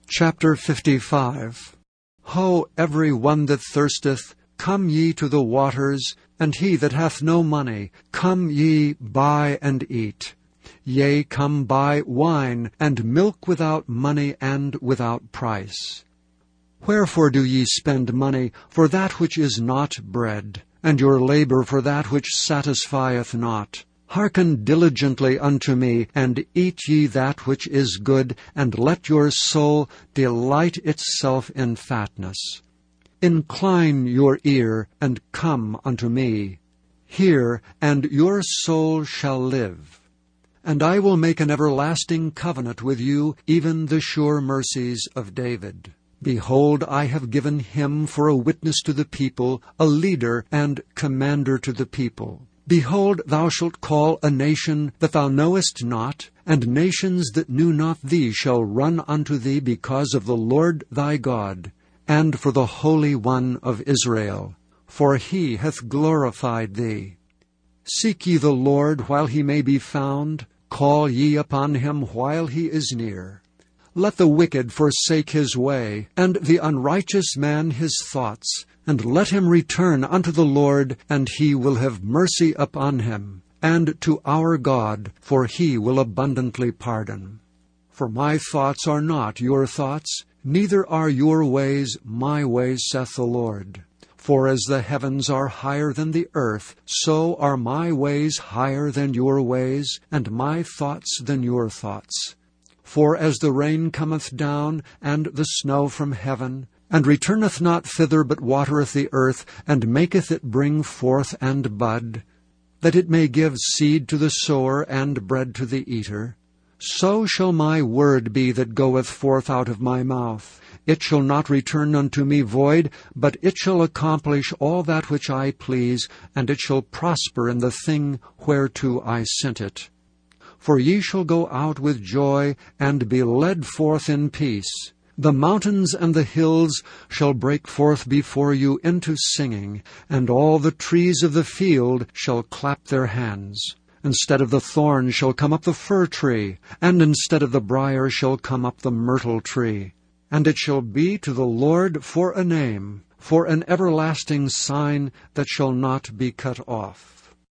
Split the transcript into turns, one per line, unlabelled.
Chapter 55. Ho, every one that thirsteth, come ye to the waters, and he that hath no money, come ye, buy and eat. Yea, come buy wine and milk without money and without price. Wherefore do ye spend money for that which is not bread, and your labor for that which satisfieth not? Hearken diligently unto me, and eat ye that which is good, and let your soul delight itself in fatness. Incline your ear, and come unto me. Hear, and your soul shall live. And I will make an everlasting covenant with you, even the sure mercies of David. Behold, I have given him for a witness to the people, a leader and commander to the people. Behold, thou shalt call a nation that thou knowest not, and nations that knew not thee shall run unto thee because of the Lord thy God, and for the Holy One of Israel, for he hath glorified thee. Seek ye the Lord while he may be found, call ye upon him while he is near. Let the wicked forsake his way, and the unrighteous man his thoughts, and let him return unto the Lord, and he will have mercy upon him, and to our God, for he will abundantly pardon. For my thoughts are not your thoughts, neither are your ways my ways, saith the Lord. For as the heavens are higher than the earth, so are my ways higher than your ways, and my thoughts than your thoughts. For as the rain cometh down, and the snow from heaven, and returneth not thither, but watereth the earth, and maketh it bring forth and bud, that it may give seed to the sower, and bread to the eater, so shall my word be that goeth forth out of my mouth. It shall not return unto me void, but it shall accomplish all that which I please, and it shall prosper in the thing whereto I sent it. For ye shall go out with joy, and be led forth in peace. The mountains and the hills shall break forth before you into singing, and all the trees of the field shall clap their hands. Instead of the thorn shall come up the fir tree, and instead of the brier shall come up the myrtle tree. And it shall be to the Lord for a name, for an everlasting sign that shall not be cut off.